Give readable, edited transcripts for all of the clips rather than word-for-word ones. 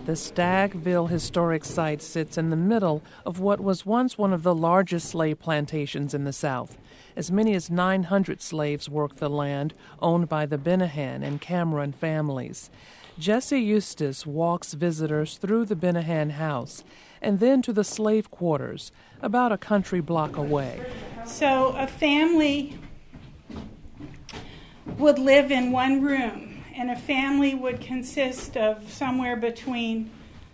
The Staggville Historic Site sits in the middle of what was once one of the largest slave plantations in the South. As many as 900 slaves worked the land owned by the Benahan and Cameron families. Jesse Eustace walks visitors through the Benahan house and then to the slave quarters, about a country block away. So a family would live in one room, and a family would consist of somewhere between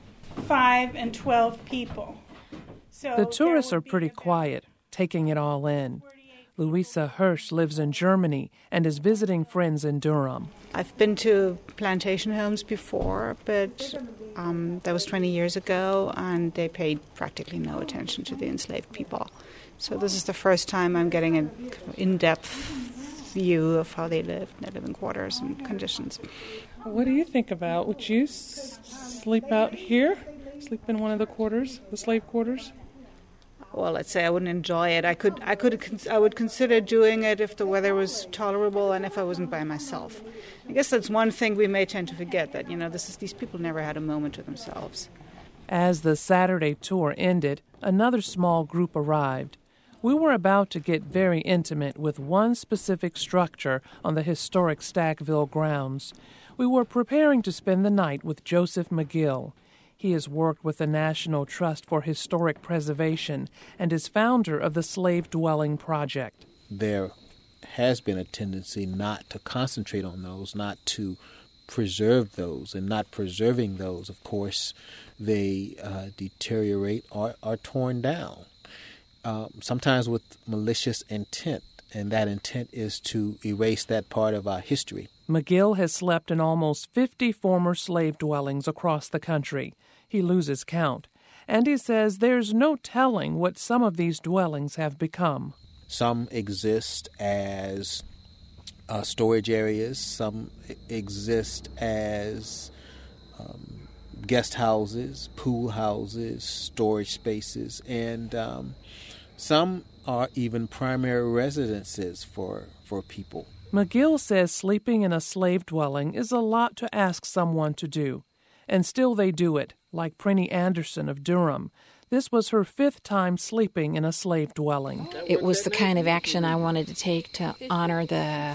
5 and 12 people. So the tourists are pretty quiet, taking it all in. Louisa Hirsch lives in Germany and is visiting friends in Durham. I've been to plantation homes before, but that was 20 years ago, and they paid practically no attention to the enslaved people. So this is the first time I'm getting an in-depth view of how they live in their living quarters and conditions. What do you think about? Would you sleep out here? Sleep in one of the quarters, the slave quarters? Well, let's say I wouldn't enjoy it. I would consider doing it if the weather was tolerable and if I wasn't by myself. I guess that's one thing we may tend to forget, that these people never had a moment to themselves. As the Saturday tour ended, another small group arrived. We were about to get very intimate with one specific structure on the historic Staggville grounds. We were preparing to spend the night with Joseph McGill. He has worked with the National Trust for Historic Preservation and is founder of the Slave Dwelling Project. There has been a tendency not to concentrate on those, not to preserve those, and not preserving those, of course, they deteriorate or are torn down, sometimes with malicious intent, and that intent is to erase that part of our history. McGill has slept in almost 50 former slave dwellings across the country. He loses count, and he says there's no telling what some of these dwellings have become. Some exist as storage areas, some exist as guest houses, pool houses, storage spaces, and some are even primary residences for people. McGill says sleeping in a slave dwelling is a lot to ask someone to do, and still they do it, like Prenny Anderson of Durham. This was her 5th time sleeping in a slave dwelling. It was the kind of action I wanted to take to honor the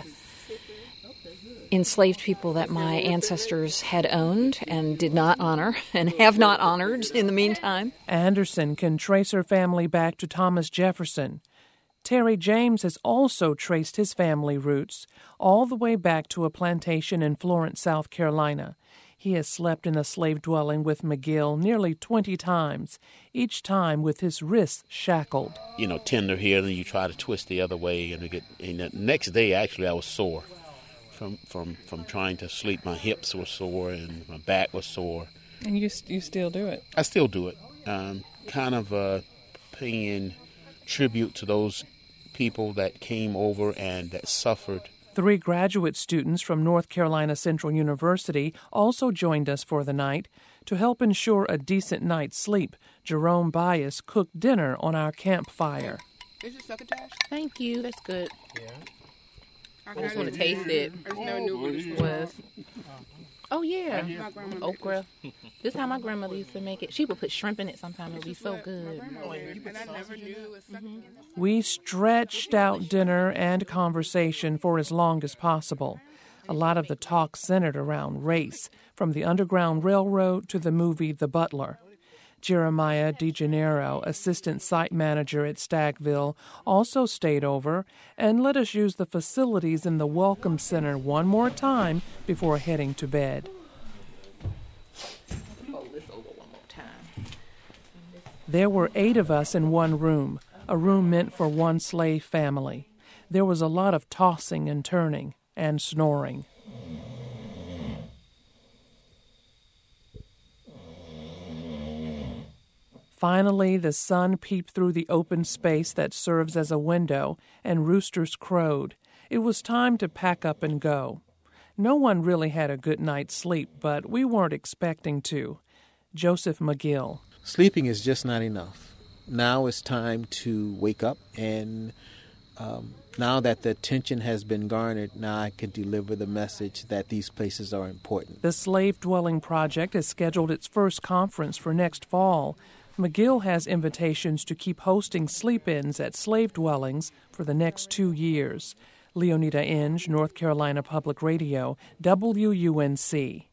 enslaved people that my ancestors had owned and did not honor and have not honored in the meantime. Anderson can trace her family back to Thomas Jefferson. Terry James has also traced his family roots all the way back to a plantation in Florence, South Carolina. He has slept in a slave dwelling with McGill nearly 20 times, each time with his wrists shackled. Tender here, then you try to twist the other way, and the next day, actually, I was sore from trying to sleep. My hips were sore and my back was sore. And you still do it? I still do it. Kind of paying tribute to those people that came over and that suffered. 3 graduate students from North Carolina Central University also joined us for the night. To help ensure a decent night's sleep, Jerome Bias cooked dinner on our campfire. Is your succotash? Thank you. That's good. Yeah. I just want to taste it. I just never knew what it was. Oh, yeah. Okra. This is how my grandmother used to make it. She would put shrimp in it sometimes. It would be so good. And I never knew it was succotash. We stretched out dinner and conversation for as long as possible. A lot of the talk centered around race, from the Underground Railroad to the movie The Butler. Jeremiah DeGennaro, assistant site manager at Staggville, also stayed over and let us use the facilities in the Welcome Center one more time before heading to bed. There were 8 of us in one room, a room meant for one slave family. There was a lot of tossing and turning and snoring. Finally, the sun peeped through the open space that serves as a window, and roosters crowed. It was time to pack up and go. No one really had a good night's sleep, but we weren't expecting to. Joseph McGill. Sleeping is just not enough. Now it's time to wake up and now that the attention has been garnered, now I can deliver the message that these places are important. The Slave Dwelling Project has scheduled its first conference for next fall. McGill has invitations to keep hosting sleep-ins at slave dwellings for the next 2 years. Leonida Inge, North Carolina Public Radio, WUNC.